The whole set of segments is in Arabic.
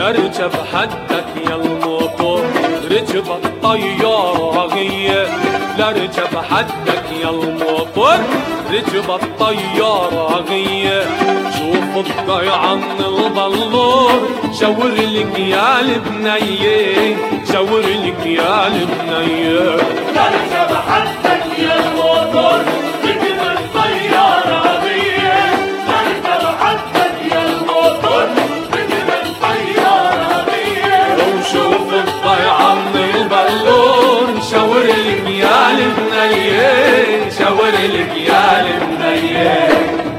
لاركب حدك يا الموتور ركب الطيارة غية، لاركب حدك يا الموتور ركب الطيارة غية. شوف الضيعة من البلور شاور لك يا البنية، شاور لك يا البنية. لاركب حدك يا الموتور ركب الطيارة غية، لاركب حدك يا الموتور ركب الطيارة غية. وشوف الضيعة من البلور شاور لك يا البنية، شاور لك يا البنية.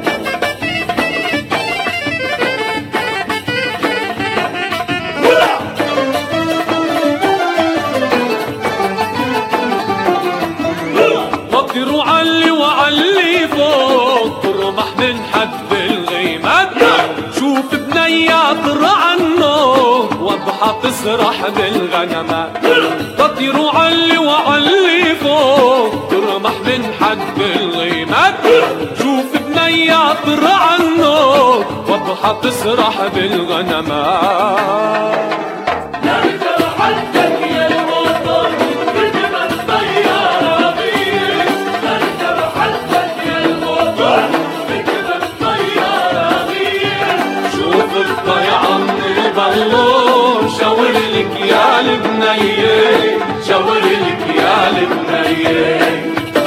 طيروا علي وعلي فوق ترمح من حد الغيمات. شوف بنيات الرعنو واضحة تسرح بالغنمات. طيروا علي وعلي فوق ترمح من حد الغيمات. شوف بنيات الرعنو واضحة تسرح بالغنمات. لاركب حدك يا الموتور ركب الطيارة غية، لاركب حدك يا الموتور ركب الطيارة غية. شوف الضيعة من البلور شاور لك يا البنية، شاور لك يا البنية.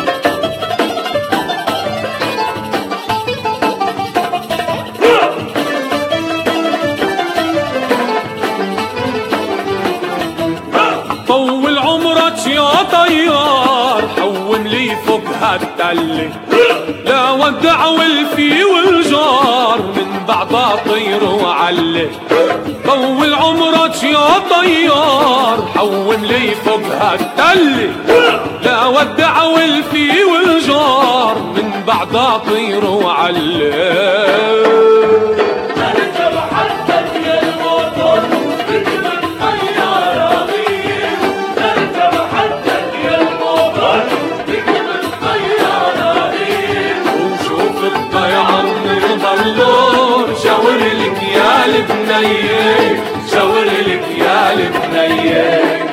طول عمرك يا طيار حوم لي فوق هالتلة، لا ودع والفي والجار من بعضها طير وعلي. طول عمرك يا طيار حوم لي فوق هالتلة، لا ودع والفي والجار من بعضها طير وعلي. لاركب حدك يا الموتور ركب الطيارة غية، لاركب حدك يا الموتور ركب الطيارة غية. وشوف الضيعة من البلور شاور لك يا البنية، شاور لك يا البنية.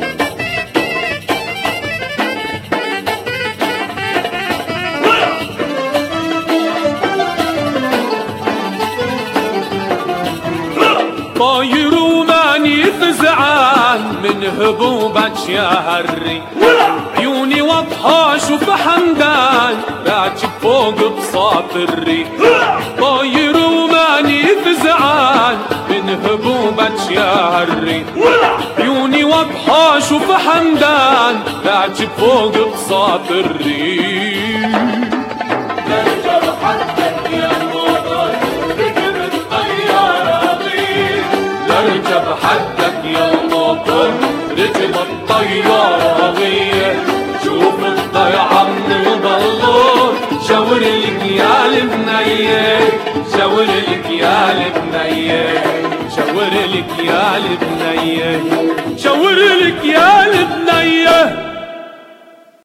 طاير وماني فزعان من هبوبك يا هري، عيوني واضحة شوف حمدان راكب فوق بساط الري. طاير وماني فزعان من هبوبك يا هري، عيوني واضحة شوف حمدان راكب فوق بساط الري. لاركب حدك يا الموتور ركب الطيارة غية، لاركب حدك يا الموتور ركب الطيارة غية. شوف الضيعة من البلور شاور لك يا البنية، شاور لك يا البنية، شاور لك يا البنية، شاور لك يا البنية.